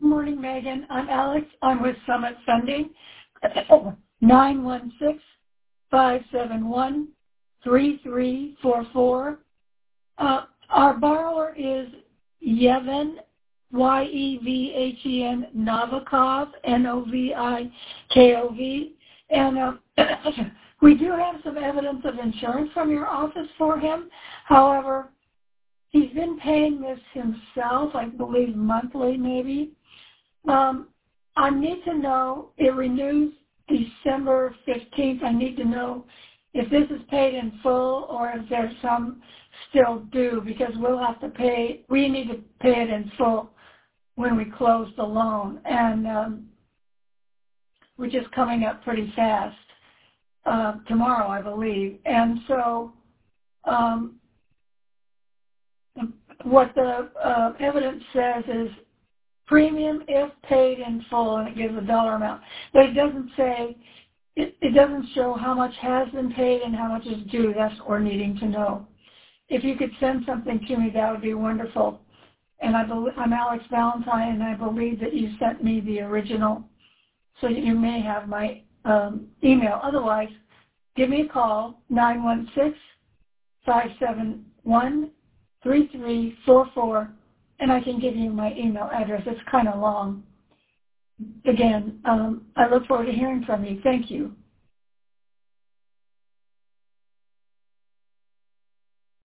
morning, Megan. I'm Alex. I'm with Summit Funding. 916-571-3344. Our borrower is Yevhen, Yevhen Novikov, Novikov. And we do have some evidence of insurance from your office for him. However, he's been paying this himself, I believe monthly maybe. I need to know, it renews December 15th. I need to know if this is paid in full or if there's some still due, because we need to pay it in full when we close the loan. And which is coming up pretty fast, tomorrow, I believe. And so what the evidence says is premium if paid in full, and it gives a dollar amount. But it doesn't say, it doesn't show how much has been paid and how much is due. That's what we're needing to know. If you could send something to me, that would be wonderful. And I'm Alex Valentine, and I believe that you sent me the original, so you may have my email. Otherwise, give me a call, 916-571-3344, and I can give you my email address. It's kind of long. Again, I look forward to hearing from you. Thank you.